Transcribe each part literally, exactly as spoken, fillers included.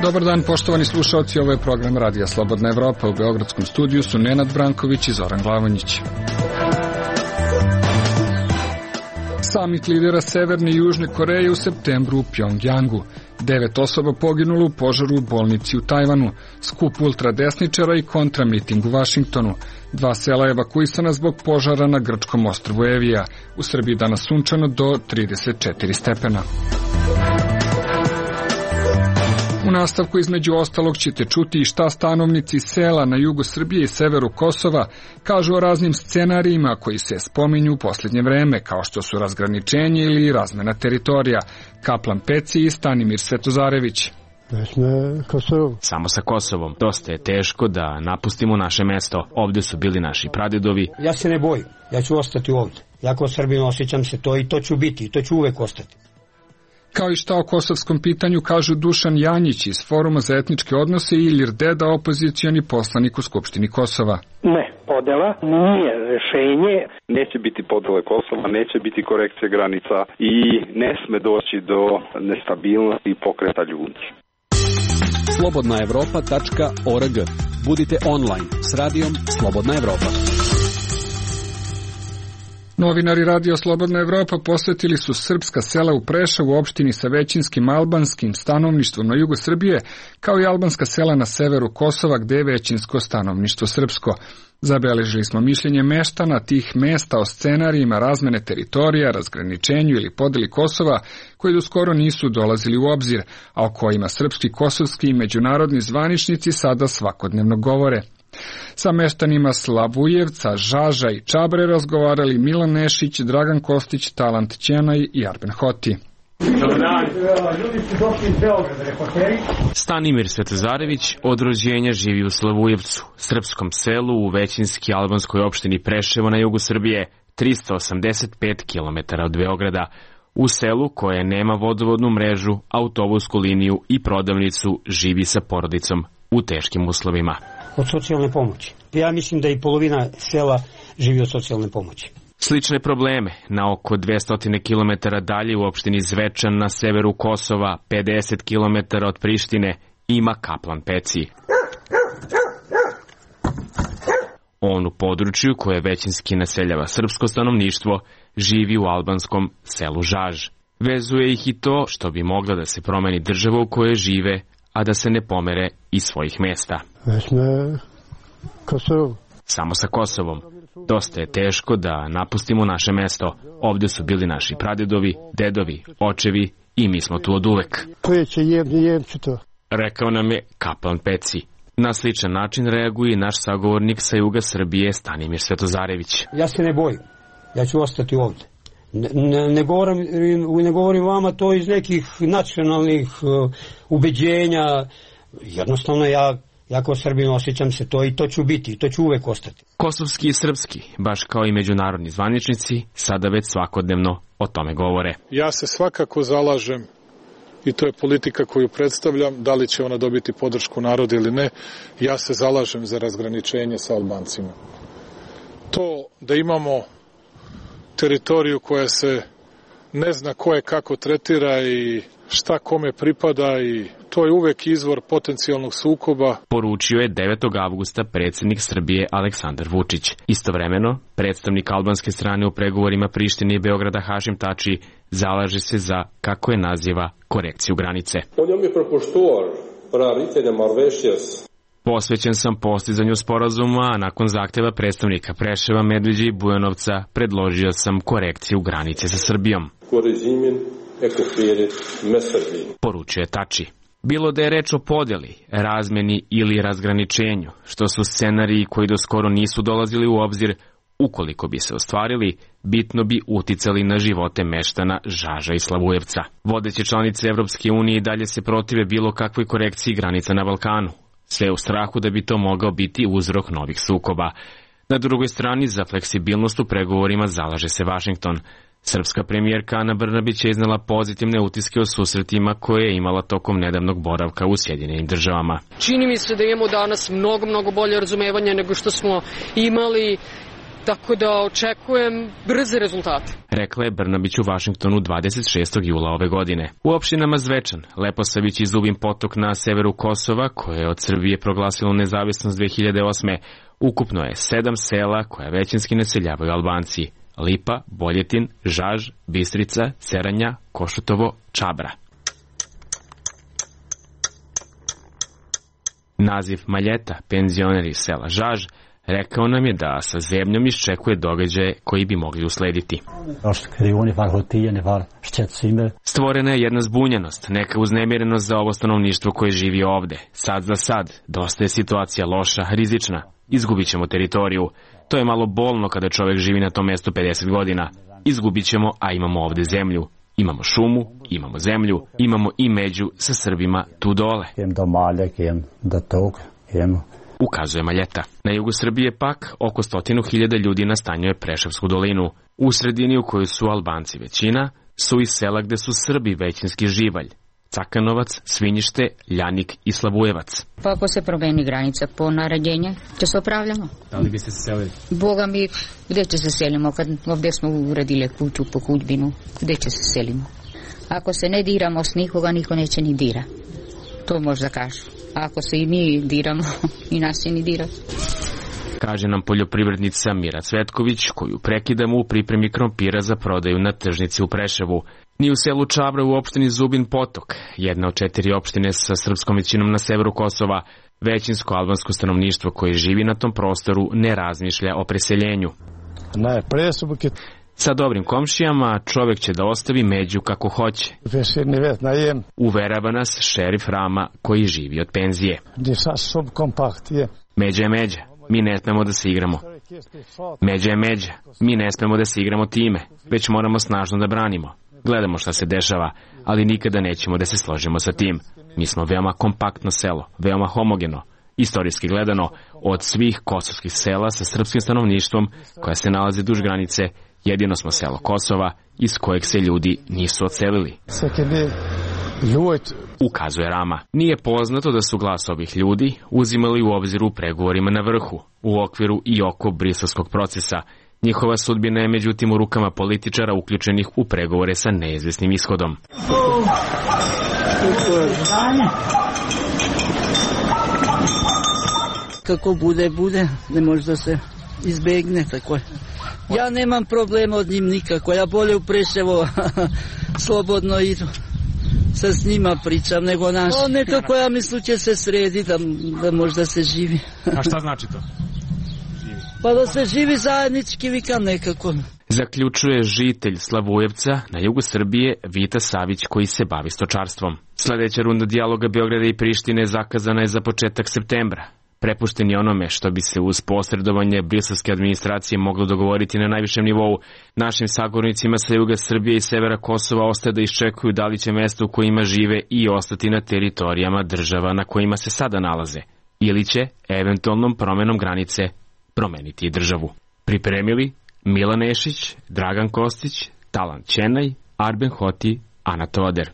Dobar dan, poštovani slušalci, ovo je program Radija Slobodna Evropa. U beogradskom studiju su Nenad Branković i Zoran Glavonjić. Samit lidera Severne i Južne Koreje u septembru u Pjongjangu. Devet osoba poginulo u požaru u bolnici u Tajvanu. Skup ultradesničara i kontramiting u Vašingtonu. Dva sela evakuisana zbog požara na grčkom ostrvu Evija. U Srbiji danas sunčano do trideset četiri stepena. U nastavku između ostalog ćete čuti i šta stanovnici sela na jugu Srbije i severu Kosova kažu o raznim scenarijima koji se spominju u posljednje vreme, kao što su razgraničenje ili razmena teritorija. Kaplan Peci i Stanimir Svetozarević. Samo sa Kosovom. Dosta je teško da napustimo naše mesto. Ovdje su bili naši pradedovi. Ja se ne bojim. Ja ću ostati ovdje. Ja kao Srbin osjećam se to i to ću biti i to ću uvek ostati. Kao i šta o kosovskom pitanju kažu Dušan Janjić iz Foruma za etničke odnose i Ilir Deda, opozicioni poslanik u Skupštini Kosova. Ne, podela nije rešenje. Neće biti podele Kosova, neće biti korekcije granica i ne sme doći do nestabilnosti i pokreta ljudi. slobodna evropa tačka org. Budite online s radijom Slobodna Evropa. Novinari Radio Slobodna Evropa posvetili su srpska sela u Preševu, opštini sa većinskim albanskim stanovništvom na jugu Srbije, kao i albanska sela na severu Kosova, gde je većinsko stanovništvo srpsko. Zabeležili smo mišljenje meštana tih mesta o scenarijima razmene teritorija, razgraničenju ili podeli Kosova, koji do skoro nisu dolazili u obzir, a o kojima srpski, kosovski i međunarodni zvaničnici sada svakodnevno govore. Sa meštanima Slavujevca, Žaža i Čabre razgovarali Milan Nešić, Dragan Kostić, Talant Ćenaj i Arben Hoti. Stanimir Svetozarević od rođenja živi u Slavujevcu, srpskom selu u većinski albanskoj opštini Preševo na jugu Srbije, trista osamdeset pet kilometara od Beograda. U selu koje nema vodovodnu mrežu, autobusku liniju i prodavnicu, živi sa porodicom u teškim uslovima. Od socijalne pomoći. Ja mislim da i polovina sela živi od socijalne pomoći. Slične probleme na oko dvesta kilometara dalje u opštini Zvečan na severu Kosova, pedeset kilometara od Prištine, ima Kaplan Peci. On u području koje većinski naseljava srpsko stanovništvo živi u albanskom selu Žaž. Vezuje ih i to što bi mogla da se promeni država u kojoj žive, a da se ne pomere iz svojih mesta. Samo sa Kosovom. Dosta je teško da napustimo naše mesto. Ovdje su bili naši pradedovi, dedovi, očevi i mi smo tu od uvek. Rekao nam je Kaplan Peci. Na sličan način reaguje naš sagovornik sa juga Srbije Stanimir Svetozarević. Ja se ne bojim. Ja ću ostati ovdje. Ne, ne, ne, govorim, ne govorim vama to iz nekih nacionalnih uh, ubeđenja. Jednostavno ja, ja kao Srbin osjećam se to i to ću biti i to ću uvek ostati. Kosovski i srpski, baš kao i međunarodni zvaničnici, sada već svakodnevno o tome govore. Ja se svakako zalažem, i to je politika koju predstavljam, da li će ona dobiti podršku naroda ili ne, ja se zalažem za razgraničenje sa Albancima. To da imamo teritoriju koja se ne zna ko je kako tretira i šta kome pripada i to je uvek izvor potencijalnog sukoba. Poručio je devetog avgusta predsjednik Srbije Aleksandar Vučić. Istovremeno, predstavnik albanske strane u pregovorima Prištine i Beograda Hašim Tači zalaže se za, kako je naziva, korekciju granice. Posvećen sam postizanju sporazuma, a nakon zahtjeva predstavnika Preševa, Medveđe i Bujanovca predložio sam korekciju granice sa Srbijom. Poručuje Tači. Bilo da je reč o podeli, razmeni ili razgraničenju, što su scenariji koji do skoro nisu dolazili u obzir, ukoliko bi se ostvarili, bitno bi uticali na živote meštana Žaža i Slavujevca. Vodeće članice Evropske unije i dalje se protive bilo kakvoj korekciji granica na Balkanu, sve u strahu da bi to mogao biti uzrok novih sukoba. Na drugoj strani, za fleksibilnost u pregovorima zalaže se Vašington. Srpska premijerka Ana Brnabić je iznela pozitivne utiske o susretima koje je imala tokom nedavnog boravka u Sjedinjenim državama. Čini mi se da imamo danas mnogo, mnogo bolje razumevanje nego što smo imali, tako da očekujem brze rezultate. rekla je Brnabić u Vašingtonu dvadeset šestog jula ove godine. U opštinama Zvečan, Leposavić i Zubin Potok na severu Kosova, koje je od Srbije proglasilo nezavisnost dve hiljade osme, ukupno je sedam sela koja većinski naseljavaju Albanci: Lipa, Boljetin, Žaž, Bistrica, Ceranja, Košutovo, Čabra. Naziv Maljeta, penzioner iz sela Žaž, rekao nam je da sa zebnjom iščekuje događaje koji bi mogli uslediti. Stvorena je jedna zbunjenost, neka uznemirenost za ovo stanovništvo koje živi ovde. Sad za sad, dosta je situacija loša, rizična. Izgubit ćemo teritoriju. To je malo bolno kada čovek živi na tom mestu pedeset godina. Izgubit ćemo, a imamo ovde zemlju. Imamo šumu, imamo zemlju, imamo i među sa Srbima tu dole. Ukazuje Maljeta. Na jugu Srbije pak oko stotinu hiljada ljudi nastanjuje Preševsku dolinu. U sredini u kojoj su Albanci većina, su i sela gde su Srbi većinski živalj: Cakanovac, Svinjište, Ljanik i Slavujevac. Pa ako se promeni granica po naređenje, će se opravljamo. Da li biste se selili? Boga mi, gde će se selimo? Kad ovdje smo uradili kuću po Kuđbinu, gde će se selimo? Ako se ne diramo s nikoga, niko neće ni dira. To možda kažu. A ako se i mi diramo, i nas će ni dirati. Kaže nam poljoprivrednica Mira Cvetković, koju prekidamo u pripremi krompira za prodaju na tržnici u Preševu. Ni u selu Čabra u opštini Zubin Potok, jedna od četiri opštine sa srpskom većinom na severu Kosova, većinsko albansko stanovništvo koje živi na tom prostoru ne razmišlja o preseljenju. Ne, presubuke. Sa dobrim komšijama čovek će da ostavi među kako hoće. Uverava nas šerif Rama koji živi od penzije. Međa je međa, mi ne smemo da se igramo. Međa je međa, mi ne smemo da se igramo time, već moramo snažno da branimo. Gledamo šta se dešava, ali nikada nećemo da se složimo sa tim. Mi smo veoma kompaktno selo, veoma homogeno. Istorijski gledano, od svih kosovskih sela sa srpskim stanovništvom koja se nalaze duž granice, jedino smo selo Kosova iz kojeg se ljudi nisu odselili. Ukazuje Rama. Nije poznato da su glas ovih ljudi uzimali u obzir u pregovorima na vrhu, u okviru i oko briselskog procesa. Njihova sudbina je međutim u rukama političara uključenih u pregovore sa neizvesnim ishodom. Kako bude, bude, ne može da se izbegne, tako je. Ja nemam problema od njim nikako, ja bolje u Preševo slobodno idu. Sa s njima pričam nego naš. O, nekako ja mislim će se sredi da, da možda se živi. A šta znači to? Živi. Pa da se živi zajednički, vikam nekako. Zaključuje žitelj Slavujevca na jugu Srbije Vita Savić koji se bavi stočarstvom. Sledeća runda dijaloga Beograda i Prištine zakazana je za početak septembra. Prepušten je onome što bi se uz posredovanje briselske administracije moglo dogovoriti na najvišem nivou. Našim sagovornicima sa juga Srbije i severa Kosova ostaje da iščekuju da li će mesto u kojima žive i ostati na teritorijama država na kojima se sada nalaze, ili će, eventualnom promenom granice, promeniti i državu. Pripremili Milan Nešić, Dragan Kostić, Talan Ćenaj, Arben Hoti, Ana Toder.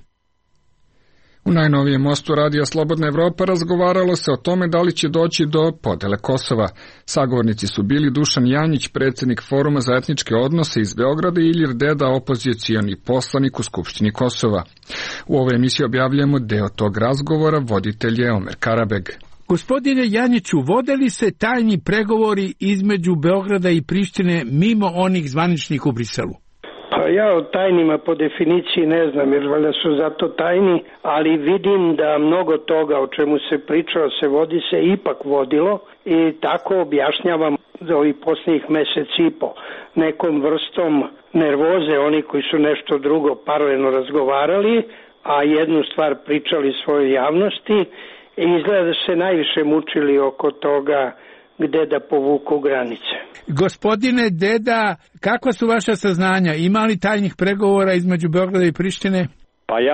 U najnovijem mostu Radija Slobodna Evropa razgovaralo se o tome da li će doći do podele Kosova. Sagovornici su bili Dušan Janjić, predsjednik Foruma za etničke odnose iz Beograda, i Ilir Deda, opozicioni poslanik u Skupštini Kosova. U ovoj emisiji objavljujemo deo tog razgovora, voditelj je Omer Karabeg. Gospodine Janjiću, vode li se tajni pregovori između Beograda i Prištine mimo onih zvaničnih u Briselu? Pa ja o tajnima po definiciji ne znam, jer valjda su zato tajni, ali vidim da mnogo toga o čemu se pričao se vodi se ipak vodilo i tako objašnjavam za ovih posljednjih mesec i po nekom vrstom nervoze, oni koji su nešto drugo paralelno razgovarali, a jednu stvar pričali svojoj javnosti, i izgleda da se najviše mučili oko toga gde da povuku granice. Gospodine Deda, kakva su vaša saznanja? Ima li tajnih pregovora između Beograda i Prištine? Pa ja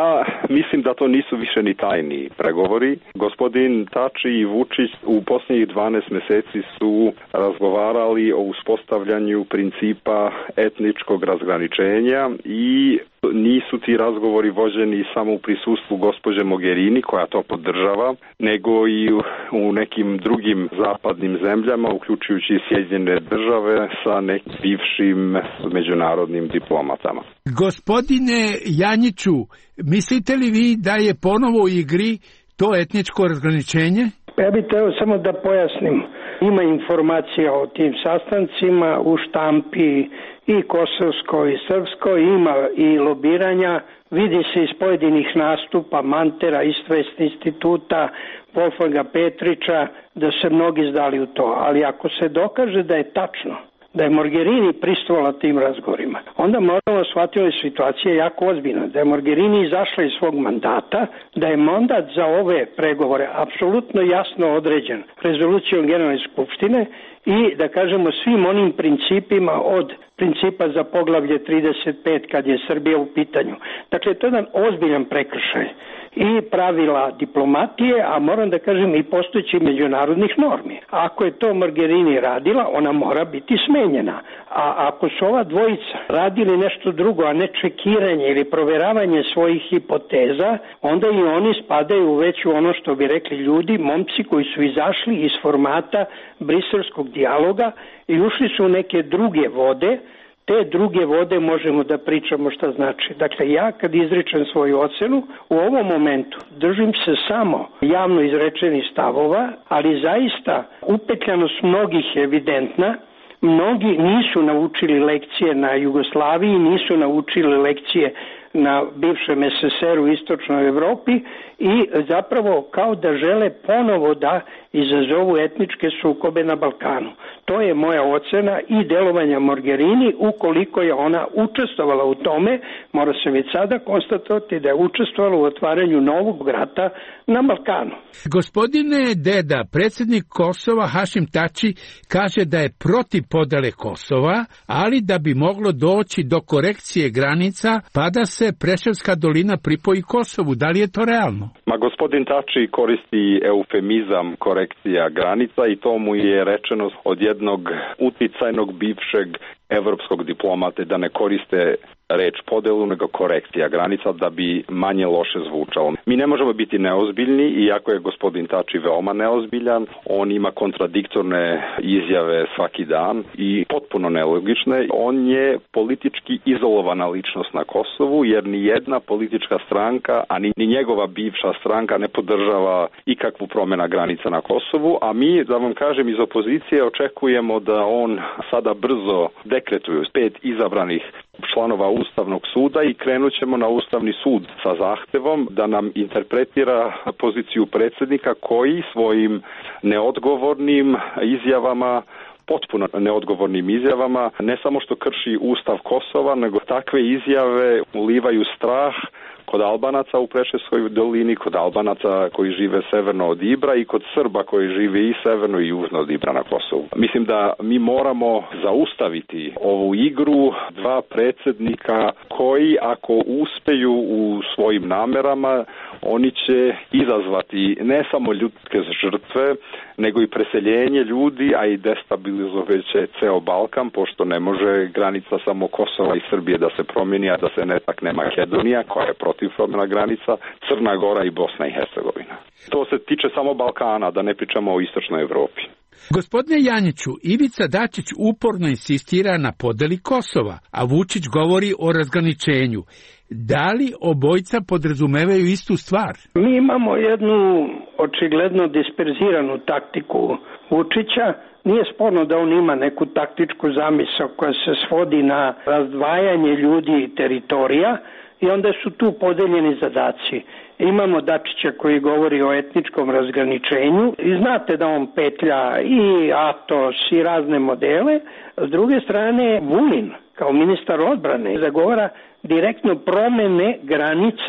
Mislim da to nisu više ni tajni pregovori. Gospodin Tači i Vučić u posljednjih dvanaest mjeseci su razgovarali o uspostavljanju principa etničkog razgraničenja i nisu ti razgovori vođeni samo u prisustvu gospođe Mogherini, koja to podržava, nego i u nekim drugim zapadnim zemljama, uključujući Sjedinjene države sa nekim bivšim međunarodnim diplomatama. Gospodine Janjiću, mislite li vi da je ponovo u igri to etničko razgraničenje? Ja bih teo samo da pojasnim. Ima informacija o tim sastancima u štampi i kosovskoj i srpskoj, ima i lobiranja, vidi se iz pojedinih nastupa Mantera, Istvest instituta, Wolfganga Petrića, da se mnogi zdali u to. Ali ako se dokaže da je tačno, da je Mogherini pristvovala tim razgovorima, onda moramo shvatiti da je situacija jako ozbiljna, da je Mogherini izašla iz svog mandata, da je mandat za ove pregovore apsolutno jasno određen rezolucijom Generalne skupštine i da kažemo svim onim principima od principa za poglavlje trideset pet kad je Srbija u pitanju. Dakle, to je jedan ozbiljan prekršaj i pravila diplomatije, a moram da kažem i postojećih međunarodnih normi. Ako je to Mogherini radila, ona mora biti smenjena. A ako su ova dvojica radili nešto drugo, a ne čekiranje ili proveravanje svojih hipoteza, onda i oni spadaju već u ono što bi rekli ljudi, momci koji su izašli iz formata briselskog dijaloga i ušli su u neke druge vode. Te druge vode možemo da pričamo šta znači. Dakle, ja kad izričem svoju ocenu, u ovom momentu držim se samo javno izrečenih stavova, ali zaista upetljanost mnogih je evidentna. Mnogi nisu naučili lekcije na Jugoslaviji, nisu naučili lekcije na bivšem es es er u istočnoj Evropi i zapravo kao da žele ponovo da izazovu etničke sukobe na Balkanu. To je moja ocena i delovanja Mogherini, ukoliko je ona učestvovala u tome, mora se već sada konstatovati da je učestvovala u otvaranju novog rata na Balkanu. Gospodine Deda, predsjednik Kosova Hašim Tači kaže da je protiv podele Kosova, ali da bi moglo doći do korekcije granica pa da se Preševska dolina pripoji Kosovu. Da li je to realno? Ma gospodin Tači koristi eufemizam korekcija granica i to mu je rečeno od jednog uticajnog bivšeg evropskog diplomate da ne koriste reč podelu nego korekcija granica da bi manje loše zvučalo. Mi ne možemo biti neozbiljni, iako je gospodin Tači veoma neozbiljan, on ima kontradiktorne izjave svaki dan i potpuno nelogične. On je politički izolovana ličnost na Kosovu jer ni jedna politička stranka, a ni, ni njegova bivša stranka ne podržava ikakvu promjena granica na Kosovu, a mi, da vam kažem, iz opozicije očekujemo da on sada brzo dekretuje pet izabranih članova Ustavnog suda i krenut ćemo na Ustavni sud sa zahtevom da nam interpretira poziciju predsjednika koji svojim neodgovornim izjavama potpuno neodgovornim izjavama ne samo što krši Ustav Kosova, nego takve izjave ulivaju strah kod Albanaca u Preševskoj dolini, kod Albanaca koji žive severno od Ibra i kod Srba koji žive i severno i južno od Ibra na Kosovu. Mislim da mi moramo zaustaviti ovu igru dva predsjednika koji ako uspeju u svojim namerama, oni će izazvati ne samo ljudske žrtve, nego i preseljenje ljudi, a i destabilizovaće ceo Balkan, pošto ne može granica samo Kosova i Srbije da se promijeni, a da se ne takne Makedonija, koja je protiv promjena granica, Crna Gora i Bosna i Hercegovina. To se tiče samo Balkana, da ne pričamo o istočnoj Evropi. Gospodine Janjiću, Ivica Dačić uporno insistira na podeli Kosova, a Vučić govori o razgraničenju. Da li obojca podrazumevaju istu stvar? Mi imamo jednu očigledno disperziranu taktiku Vučića. Nije sporno da on ima neku taktičku zamisao koja se svodi na razdvajanje ljudi i teritorija i onda su tu podeljeni zadaci. Imamo Dačića koji govori o etničkom razgraničenju i znate da on petlja i Atos i razne modele. S druge strane, Vulin kao ministar odbrane zagovara direktno promene granica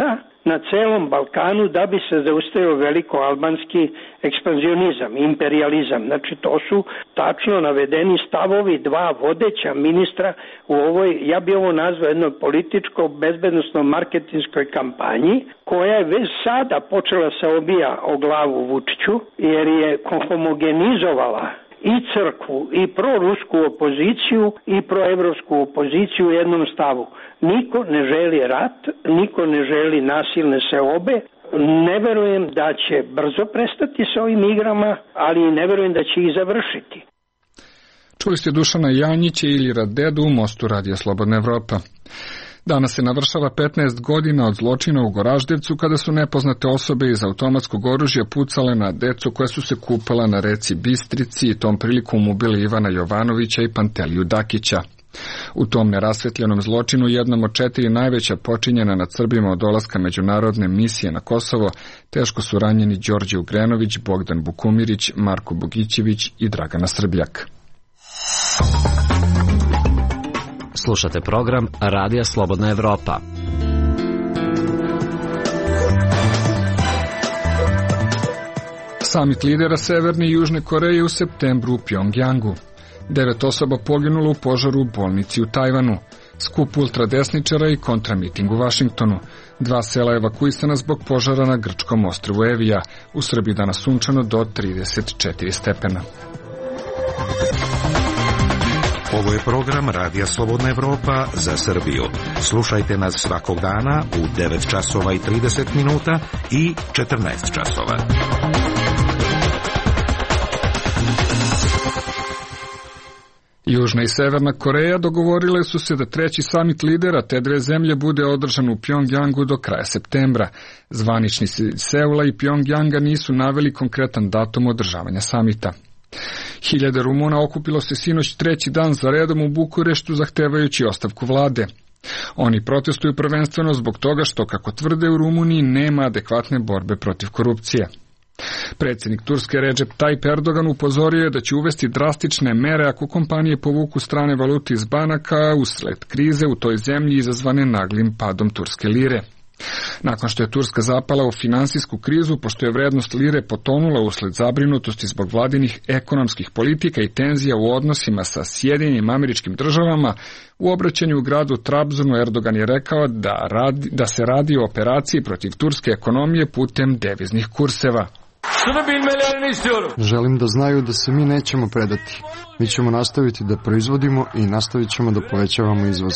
na celom Balkanu da bi se zaustavio veliko-albanski ekspanzionizam, imperializam. Znači, to su tačno navedeni stavovi dva vodeća ministra u ovoj, ja bi ovo nazvao jednoj političko-bezbednostno-marketinskoj kampanji, koja je već sada počela se obija o glavu Vučiću, jer je homogenizovala i crkvu, i prorusku opoziciju, i proevropsku opoziciju u jednom stavu. Niko ne želi rat, niko ne želi nasilne seobe. Ne verujem da će brzo prestati sa ovim igrama, ali ne verujem da će ih završiti. Čuli ste Dušana Janjića ili Radedu u Mostu Radija Slobodna Evropa. Danas se navršava petnaest godina od zločina u Goraždevcu kada su nepoznate osobe iz automatskog oružja pucale na decu koja su se kupala na reci Bistrici i tom prilikom ubili Ivana Jovanovića i Panteliju Dakića. U tom nerasvetljenom zločinu, jednom od četiri najveća počinjena nad Srbima od dolaska međunarodne misije na Kosovo, teško su ranjeni Đorđe Ugrenović, Bogdan Bukumirić, Marko Bogićević i Dragana Srbljak. Slušate program Radija Slobodna Evropa. Samit lidera Severne i Južne Koreje u septembru u Pjongjangu. Devet osoba poginulo u požaru u bolnici u Tajvanu. Skup ultradesničara i kontramiting u Vašingtonu. Dva sela evakuisana zbog požara na grčkom ostrvu Evija. U Srbiji danas sunčano do trideset četiri stepena. Ovo je program Radija Slobodna Evropa za Srbiju. Slušajte nas svakog dana u devet časova i trideset minuta i četrnaest časova. Južna i Severna Koreja dogovorile su se da treći samit lidera te dve zemlje bude održan u Pjongjangu do kraja septembra. Zvaničnici Seula i Pjongjanga nisu naveli konkretan datum održavanja samita. Hiljade Rumuna okupilo se sinoć treći dan za redom u Bukureštu zahtevajući ostavku vlade. Oni protestuju prvenstveno zbog toga što, kako tvrde, u Rumuniji nema adekvatne borbe protiv korupcije. Predsjednik Turske Recep Tayyip Erdogan upozorio je da će uvesti drastične mere ako kompanije povuku strane valute iz banaka usled krize u toj zemlji izazvane naglim padom turske lire. Nakon što je Turska zapala u finansijsku krizu, pošto je vrednost lire potonula usled zabrinutosti zbog vladinih ekonomskih politika i tenzija u odnosima sa Sjedinjenim Američkim Državama, u obraćanju u gradu Trabzonu Erdogan je rekao da, radi, da se radi o operaciji protiv turske ekonomije putem deviznih kurseva. Želim da znaju da se mi nećemo predati. Mi ćemo nastaviti da proizvodimo i nastavit ćemo da povećavamo izvoz.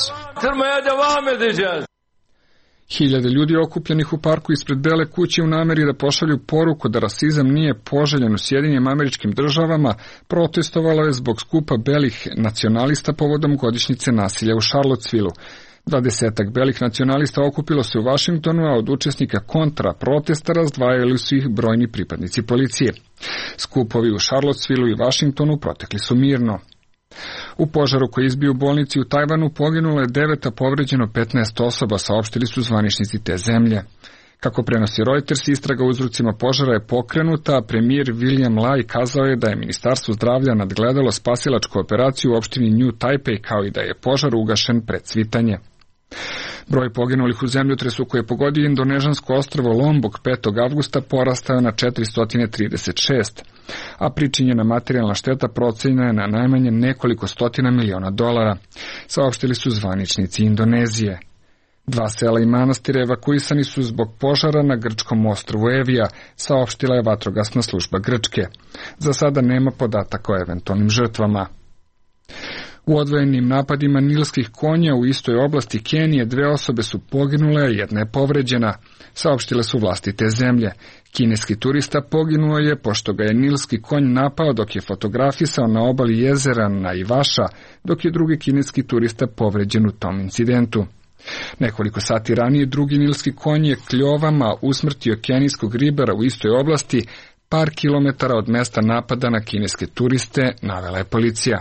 Hiljade ljudi okupljenih u parku ispred Bele kuće u nameri da pošalju poruku da rasizam nije poželjen u Sjedinjenim Američkim Državama protestovalo je zbog skupa belih nacionalista povodom godišnjice nasilja u Charlottesvilleu. Dvadesetak belih nacionalista okupilo se u Vašingtonu, a od učesnika kontra protesta razdvajali su ih brojni pripadnici policije. Skupovi u Charlottesvilleu i Vašingtonu protekli su mirno. U požaru koji izbio u bolnici u Tajvanu poginulo je devet, a povređeno petnaest osoba, saopštili su zvaničnici te zemlje. Kako prenosi Reuters, istraga o uzrocima požara je pokrenuta, a premijer William Lai kazao je da je Ministarstvo zdravlja nadgledalo spasilačku operaciju u opštini New Taipei, kao i da je požar ugašen pred cvitanje. Broj poginulih u zemljotresu koji je pogodio indonežansko ostrvo Lombok petog avgusta porastao na četiristo trideset šest, a pričinjena materijalna šteta procenjena je na najmanje nekoliko stotina miliona dolara, saopštili su zvaničnici Indonezije. Dva sela i manastire evakuisani su zbog požara na grčkom ostrvu Evija, saopštila je vatrogasna služba Grčke. Za sada nema podataka o eventualnim žrtvama. U odvojenim napadima nilskih konja u istoj oblasti Kenije dve osobe su poginule, a jedna je povređena, saopštile su vlasti te zemlje. Kineski turista poginuo je pošto ga je nilski konj napao dok je fotografisao na obali jezera Naivaša, dok je drugi kineski turista povređen u tom incidentu. Nekoliko sati ranije drugi nilski konj je kljovama usmrtio kenijskog ribara u istoj oblasti, par kilometara od mesta napada na kineske turiste, navela je policija.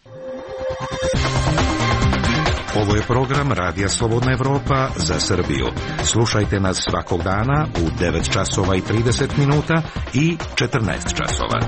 Ovo je program Radija Slobodna Evropa za Srbiju. Slušajte nas svakog dana u devet časova i trideset minuta i četrnaest časova.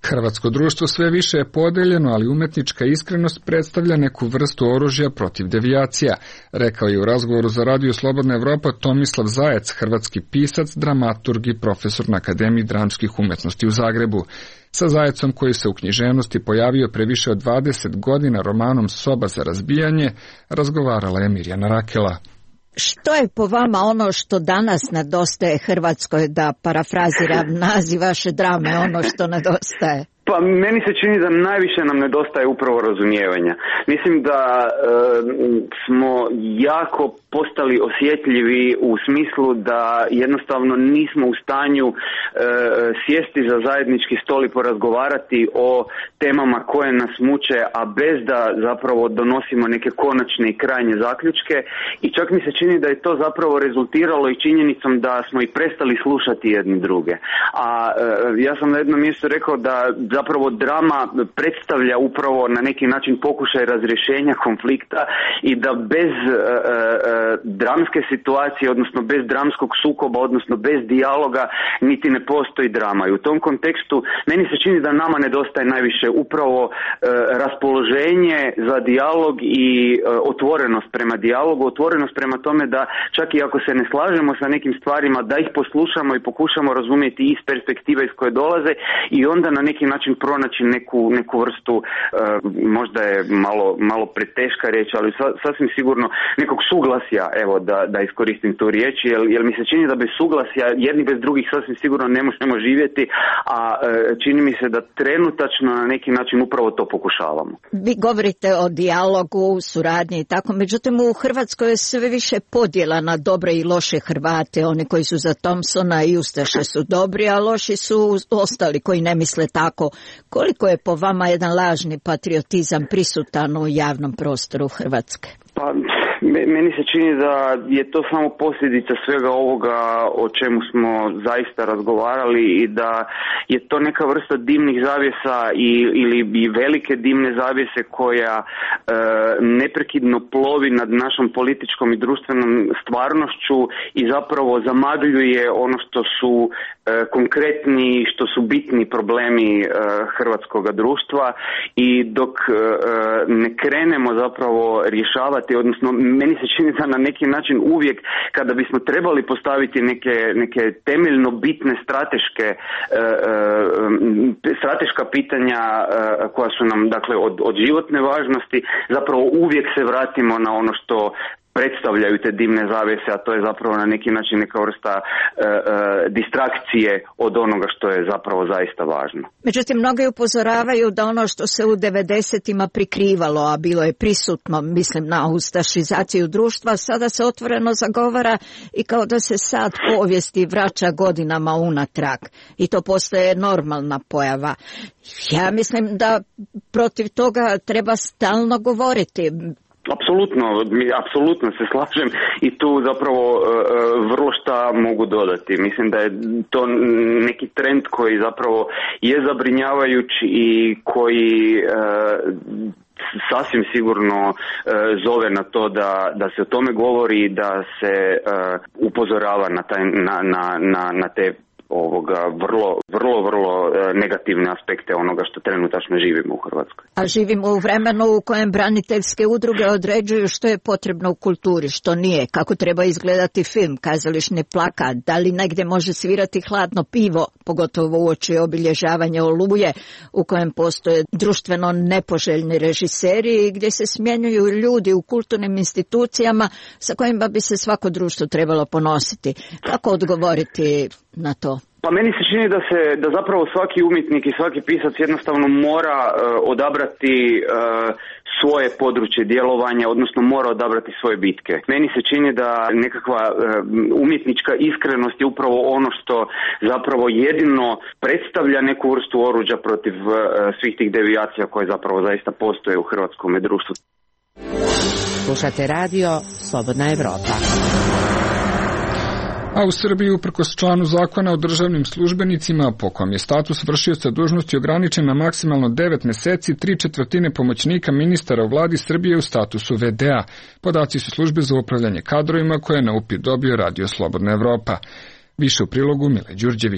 Hrvatsko društvo sve više je podeljeno, ali umetnička iskrenost predstavlja neku vrstu oružja protiv devijacija, rekao je u razgovoru za Radio Slobodna Evropa Tomislav Zajec, hrvatski pisac, dramaturg i profesor na Akademiji dramskih umetnosti u Zagrebu. Sa Zajecom, koji se u književnosti pojavio pre više od dvadeset godina romanom Soba za razbijanje, razgovarala je Mirjana Rakela. Što je po vama ono što danas nedostaje Hrvatskoj, da parafraziram naziv vaše drame, ono što nedostaje? Pa meni se čini da najviše nam nedostaje upravo razumijevanja. Mislim da e, smo jako postali osjetljivi u smislu da jednostavno nismo u stanju e, sjesti za zajednički stol i porazgovarati o temama koje nas muče, a bez da zapravo donosimo neke konačne i krajnje zaključke. I čak mi se čini da je to zapravo rezultiralo i činjenicom da smo i prestali slušati jedni druge. A e, ja sam na jednom mjestu rekao da zapravo drama predstavlja upravo na neki način pokušaj razrješenja konflikta i da bez e, e, dramske situacije, odnosno bez dramskog sukoba, odnosno bez dijaloga, niti ne postoji drama. I u tom kontekstu meni se čini da nama nedostaje najviše upravo e, raspoloženje za dijalog i e, otvorenost prema dijalogu, otvorenost prema tome da čak i ako se ne slažemo sa nekim stvarima, da ih poslušamo i pokušamo razumjeti iz perspektive iz koje dolaze i onda na neki način pronaći neku, neku vrstu, e, možda je malo, malo preteška riječ, ali sa, sasvim sigurno nekog suglasja, evo da, da iskoristim tu riječ, jer, jer mi se čini da bez suglasja jedni bez drugih sasvim sigurno ne možemo živjeti, a e, čini mi se da trenutačno na neki način upravo to pokušavamo. Vi govorite o dijalogu, suradnji i tako, međutim u Hrvatskoj je sve više podjela na dobre i loše Hrvate, oni koji su za Thompsona i ustaše su dobri, a loši su ostali koji ne misle tako. Koliko je po vama jedan lažni patriotizam prisutan u javnom prostoru Hrvatske? Pa, meni se čini da je to samo posljedica svega ovoga o čemu smo zaista razgovarali i da je to neka vrsta dimnih zavjesa i, ili i velike dimne zavjese koja e, neprekidno plovi nad našom političkom i društvenom stvarnošću i zapravo zamagljuje ono što su e, konkretni, što su bitni problemi e, hrvatskog društva i dok e, ne krenemo zapravo rješavati, odnosno meni se čini da na neki način uvijek kada bismo trebali postaviti neke, neke temeljno bitne strateške e, e, strateška pitanja e, koja su nam dakle od, od životne važnosti, zapravo uvijek se vratimo na ono što predstavljaju te dimne zavjese, a to je zapravo na neki način neka vrsta e, e, distrakcije od onoga što je zapravo zaista važno. Međutim, mnogi upozoravaju da ono što se u devedesetima prikrivalo, a bilo je prisutno, mislim na ustašizaciju društva, sada se otvoreno zagovara i kao da se sad povijesti vraća godinama unatrag. I to postaje normalna pojava. Ja mislim da protiv toga treba stalno govoriti. Apsolutno, apsolutno se slažem i tu zapravo e, vrlo šta mogu dodati. Mislim da je to neki trend koji zapravo je zabrinjavajući i koji e, sasvim sigurno e, zove na to da, da se o tome govori i da se e, upozorava na, taj, na, na, na, na te ovoga vrlo, vrlo, vrlo negativne aspekte onoga što trenutačno živimo u Hrvatskoj. A živimo u vremenu u kojem braniteljske udruge određuju što je potrebno u kulturi, što nije, kako treba izgledati film, kazališni plakat, da li negdje može svirati hladno pivo, pogotovo uoči obilježavanja Oluje, u kojem postoje društveno nepoželjni režiseri i gdje se smjenjuju ljudi u kulturnim institucijama sa kojima bi se svako društvo trebalo ponositi. Kako odgovoriti na to? Pa meni se čini da se da zapravo svaki umjetnik i svaki pisac jednostavno mora uh, odabrati uh, svoje područje djelovanja, odnosno mora odabrati svoje bitke. Meni se čini da nekakva uh, umjetnička iskrenost je upravo ono što zapravo jedino predstavlja neku vrstu oruđa protiv uh, svih tih devijacija koje zapravo zaista postoje u hrvatskom društvu. Slušate radio Slobodna Evropa. A u Srbiji, uprkos članu zakona o državnim službenicima, po kom je status vršioca dužnosti ograničen na maksimalno devet meseci, tri četvrtine pomoćnika ministara u vladi Srbije u statusu ve de a. Podaci su službe za upravljanje kadrovima koje je na upit dobio Radio Slobodna Evropa. Više u prilogu Mile Đurđević.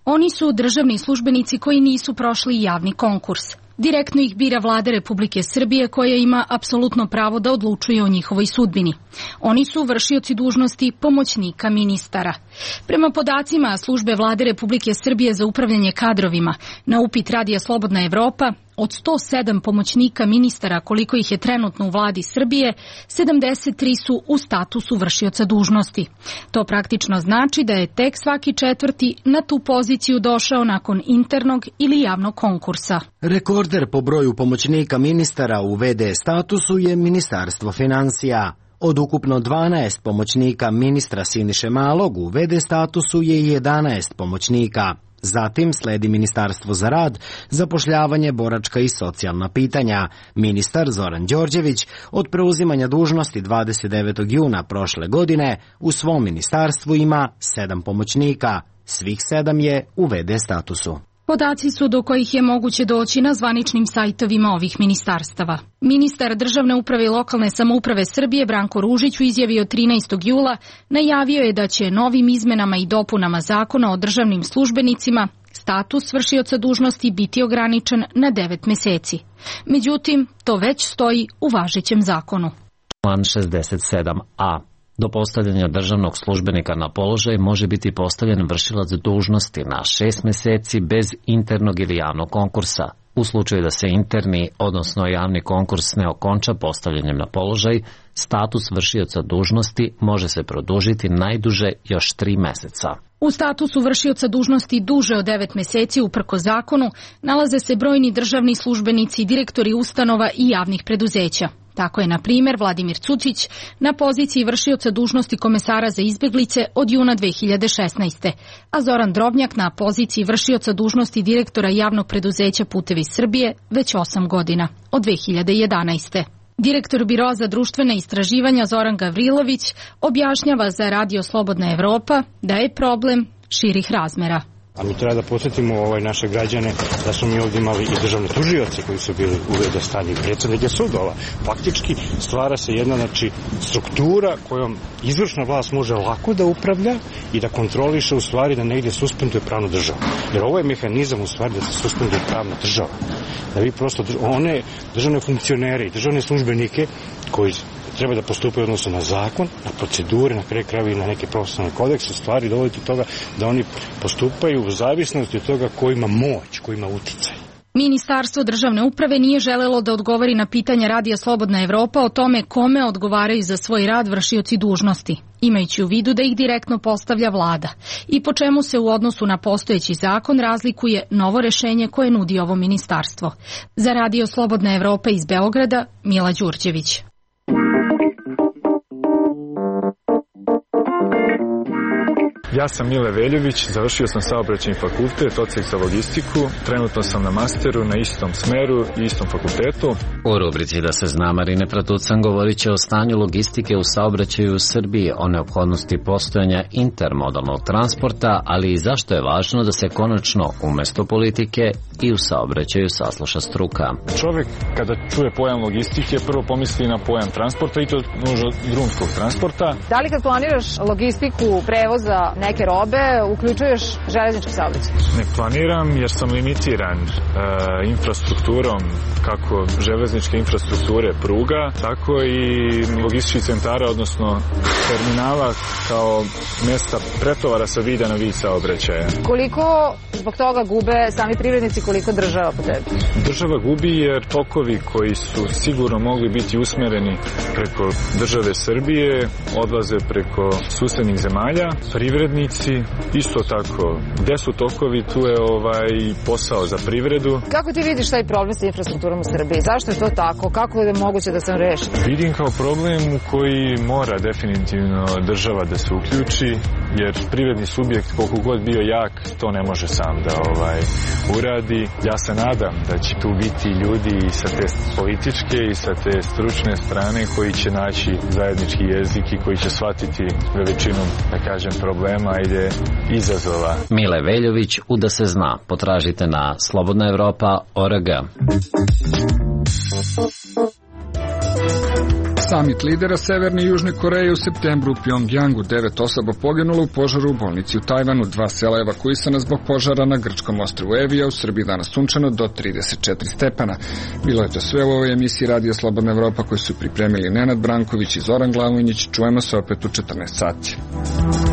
Oni su državni službenici koji nisu prošli javni konkurs. Direktno ih bira Vlada Republike Srbije koja ima apsolutno pravo da odlučuje o njihovoj sudbini. Oni su vršioci dužnosti pomoćnika ministara. Prema podacima službe Vlade Republike Srbije za upravljanje kadrovima, na upit Radija Slobodna Evropa, od sto sedam pomoćnika ministara koliko ih je trenutno u Vladi Srbije, sedamdeset tri su u statusu vršioca dužnosti. To praktično znači da je tek svaki četvrti na tu poziciju došao nakon internog ili javnog konkursa. Rekorder po broju pomoćnika ministara u ve de statusu je Ministarstvo finansija. Od ukupno dvanaest pomoćnika ministra Siniše Malog u ve de statusu je jedanaest pomoćnika. Zatim sledi Ministarstvo za rad, zapošljavanje, boračka i socijalna pitanja. Ministar Zoran Đorđević od preuzimanja dužnosti dvadeset devetog juna prošle godine u svom ministarstvu ima sedam pomoćnika. Svih sedam je u ve de statusu. Podaci su do kojih je moguće doći na zvaničnim sajtovima ovih ministarstava. Ministar državne uprave i lokalne samouprave Srbije Branko Ružić u izjavi od trinaestog jula najavio je da će novim izmenama i dopunama zakona o državnim službenicima status vršioca dužnosti biti ograničen na devet meseci. Međutim, to već stoji u važećem zakonu. Član šezdeset sedam a. Do postavljanja državnog službenika na položaj može biti postavljen vršilac dužnosti na šest meseci bez internog ili javnog konkursa. U slučaju da se interni, odnosno javni konkurs ne okonča postavljanjem na položaj, status vršioca dužnosti može se produžiti najduže još tri meseca. U statusu vršioca dužnosti duže od devet meseci uprko zakonu nalaze se brojni državni službenici, direktori ustanova i javnih preduzeća. Tako je, na primjer, Vladimir Cucić na poziciji vršioca dužnosti komesara za izbeglice od juna dve hiljade šesnaeste. a Zoran Drobnjak na poziciji vršioca dužnosti direktora javnog preduzeća Putevi Srbije već osam godina, od dve hiljade jedanaeste. Direktor Biroa za društvena istraživanja Zoran Gavrilović objašnjava za Radio Slobodna Evropa da je problem širih razmera. A mi treba da podsjetimo ovaj naše građane da smo mi ovdje imali i državne tužioci koji su bili u ve de stanju i predsjednike sudova. Faktički stvara se jedna znači, struktura kojom izvršna vlast može lako da upravlja i da kontroliše u stvari da negdje suspenduje pravnu državu. Jer ovo je mehanizam u stvari da se suspenduje pravna država. Da vi prosto one državne funkcionere i državne službenike koji treba da postupaju odnosno na zakon, na procedure, na kraju krajeva i na neke profesionalne kodekse, stvari dovoditi toga da oni postupaju u zavisnosti od toga ko ima moć, ko ima uticaj. Ministarstvo državne uprave nije želelo da odgovori na pitanja Radija Slobodna Evropa o tome kome odgovaraju za svoj rad vršioci dužnosti, imajući u vidu da ih direktno postavlja vlada i po čemu se u odnosu na postojeći zakon razlikuje novo rešenje koje nudi ovo ministarstvo. Za Radio Slobodna Evropa iz Beograda, Mila Đurđević. Ja sam Mile Veljović, završio sam saobraćajni fakultet, odsek za logistiku, trenutno sam na masteru na istom smeru i istom fakultetu. U rubrici Da se zna Marine Pratucan govorit će o stanju logistike u saobraćaju u Srbiji, o neophodnosti postojanja intermodalnog transporta, ali i zašto je važno da se konačno umesto politike i u saobraćaju sasluša struka. Čovjek kada čuje pojam logistike prvo pomisli na pojam transporta i to nužno drumskog transporta. Da li kad planiraš logistiku prevoza neke robe, uključuješ železnički saobraćaj? Ne planiram jer sam limitiran e, infrastrukturom, kako železničke infrastrukture pruga, tako i logističkih centara, odnosno terminala kao mjesta pretovara sa vida na vid saobraćaja. Koliko zbog toga gube sami privrednici, koliko država po tebi? Država gubi jer tokovi koji su sigurno mogli biti usmereni preko države Srbije odlaze preko susednih zemalja. Privrednici isto tako. Gde su tokovi, tu je ovaj posao za privredu. Kako ti vidiš taj problem sa infrastrukturom u Srbiji? Zašto je to tako? Kako je moguće da se on reši? Vidim kao problem u koji mora definitivno država da se uključi, jer privredni subjekt koliko god bio jak, to ne može sam da ovaj uradi. Ja se nadam da će tu biti ljudi i sa te političke i sa te stručne strane koji će naći zajednički jezik i koji će shvatiti veličinu, da kažem, problema ide izazova. Mile Veljović u Da se zna potražite na slobodna evropa tačka org. Samit lidera Severne i Južne Koreje u septembru u Pjongjangu. Devet osoba poginulo u požaru u bolnici u Tajvanu. Dva sela evakuisana zbog požara na grčkom ostrvu Evija. U Srbiji danas sunčano do trideset četiri stepena. Bilo je to sve u ovoj emisiji Radio Slobodna Evropa koju su pripremili Nenad Branković i Zoran Glavonjić. Čujemo se opet u četrnaest sati.